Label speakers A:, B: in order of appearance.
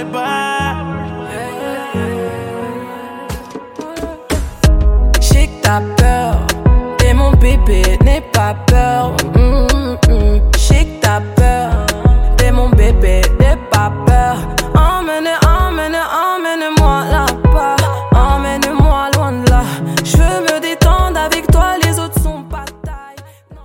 A: bye bye.
B: Je sais que t'as peur, et mon bébé n'est pas peur.